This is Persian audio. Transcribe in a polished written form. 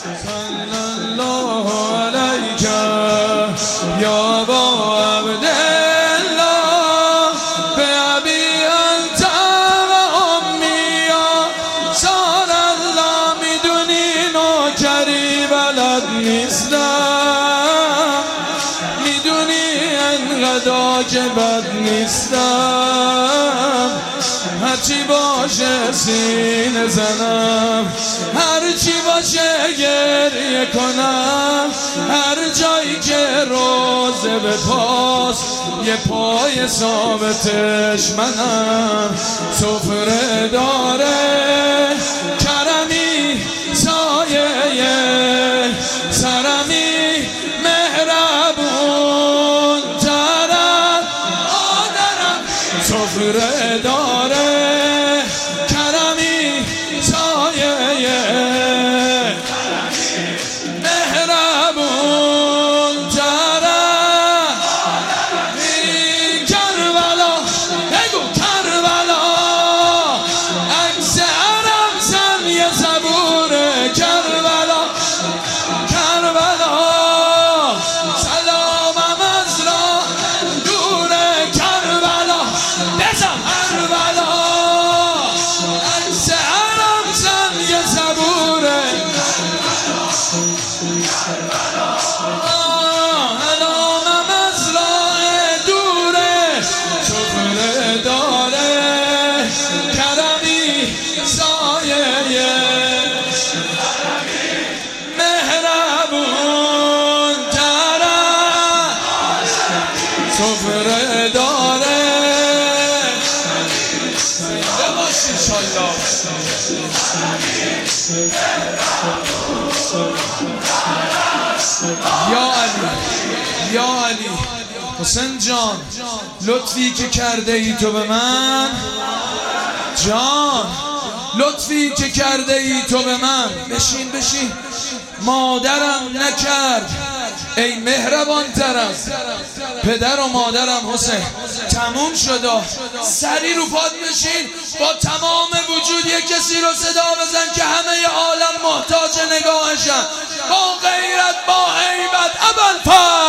صلی الله علیک یا ابا عبدالله بابی انت و امی یا رسول الله. میدونی نوکری بلد نیستم، میدونی انقدر که بد نیستم، هرچی باشه سینه زنم، هرچی باشه گریه کنم، هر جایی که روزه به پاس یه پای ثابتش منم. سفره داره کرمی سایه سرمی مهربون ترم آدرم. سفره داره کرمی سایه مهربون ترم. کربلا بگو کربلا عکس عرب زن یه زبوره. کربلا کربلا سلامم از را دوره. کربلا بزن کربلا عکس عرب زن یه زبوره. سلامم از راه دوره. سفره داره کرمی سایه مهربون ترم. سفره داره بباش انشالله. یا علی یا علی حسین جان، لطفی که کرده ای تو به من جان، لطفی که کرده ای تو به من. بشین بشین. مادرم نکرد ای مهربان ترم، پدر و مادرم حسین تموم شده. سری رو پاد بشین، با تمام وجود یک کسی رو صدا بزن که همه عالم محتاج نگاهشن. با غیرت با هیبت ابوالفضل